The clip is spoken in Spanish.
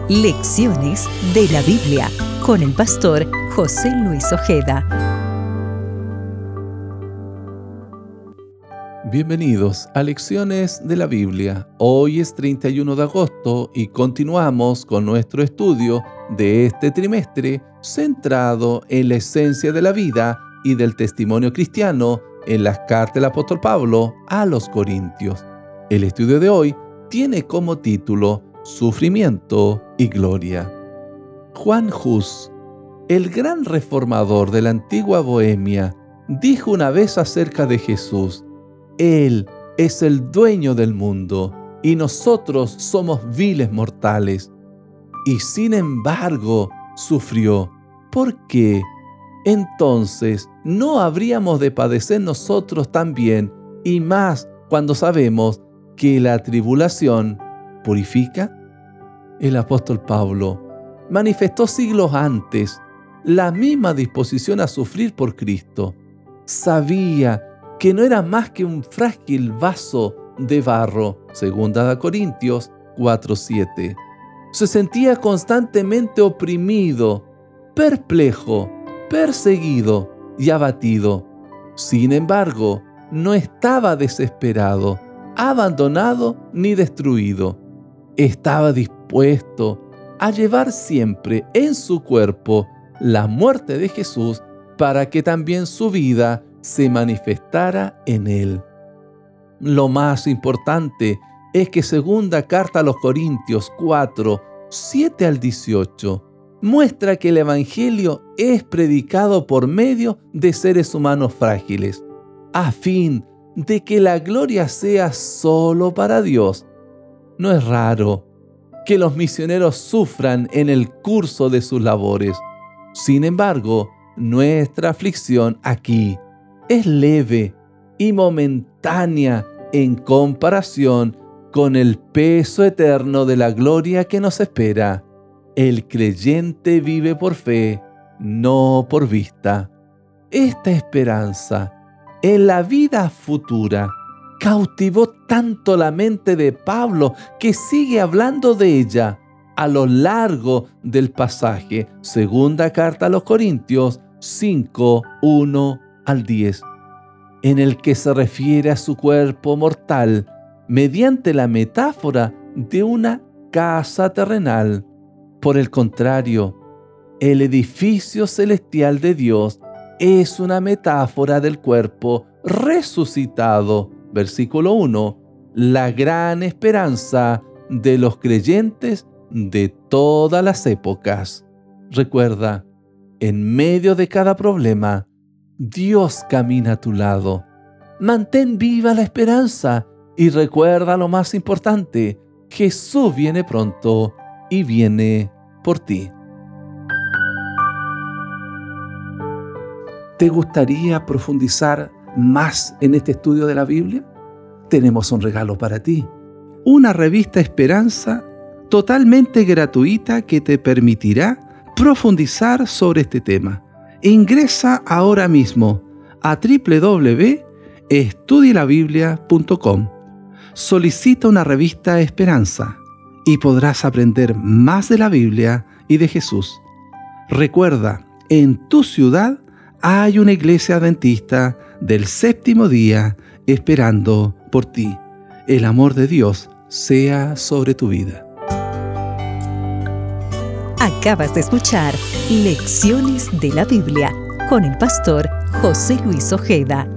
Lecciones de la Biblia con el pastor José Luis Ojeda. Bienvenidos a Lecciones de la Biblia. Hoy es 31 de agosto y continuamos con nuestro estudio de este trimestre centrado en la esencia de la vida y del testimonio cristiano en las cartas del apóstol Pablo a los Corintios. El estudio de hoy tiene como título Sufrimiento y Gloria. Juan Hus, el gran reformador de la antigua Bohemia, dijo una vez acerca de Jesús: Él es el dueño del mundo y nosotros somos viles mortales. Y sin embargo, sufrió. ¿Por qué? Entonces, ¿no habríamos de padecer nosotros también, y más cuando sabemos que la tribulación purifica? El apóstol Pablo manifestó siglos antes la misma disposición a sufrir por Cristo. Sabía que no era más que un frágil vaso de barro, 2 Corintios 4:7. Se sentía constantemente oprimido, perplejo, perseguido y abatido. Sin embargo, no estaba desesperado, abandonado ni destruido. Estaba dispuesto a llevar siempre en su cuerpo la muerte de Jesús para que también su vida se manifestara en él. Lo más importante es que segunda carta a los Corintios 4, 7 al 18, muestra que el Evangelio es predicado por medio de seres humanos frágiles, a fin de que la gloria sea solo para Dios. No es raro que los misioneros sufran en el curso de sus labores. Sin embargo, nuestra aflicción aquí es leve y momentánea en comparación con el peso eterno de la gloria que nos espera. El creyente vive por fe, no por vista. Esta esperanza en la vida futura cautivó tanto la mente de Pablo que sigue hablando de ella a lo largo del pasaje. Segunda carta a los Corintios 5, 1 al 10, en el que se refiere a su cuerpo mortal mediante la metáfora de una casa terrenal. Por el contrario, el edificio celestial de Dios es una metáfora del cuerpo resucitado. Versículo 1, la gran esperanza de los creyentes de todas las épocas. Recuerda, en medio de cada problema, Dios camina a tu lado. Mantén viva la esperanza y recuerda lo más importante: Jesús viene pronto y viene por ti. ¿Te gustaría profundizar más en este estudio de la Biblia? Tenemos un regalo para ti: una revista Esperanza totalmente gratuita que te permitirá profundizar sobre este tema. Ingresa ahora mismo a www.estudielabiblia.com. Solicita una revista Esperanza y podrás aprender más de la Biblia y de Jesús. Recuerda, en tu ciudad hay una iglesia adventista del séptimo día esperando por ti. El amor de Dios sea sobre tu vida. Acabas de escuchar Lecciones de la Biblia con el pastor José Luis Ojeda.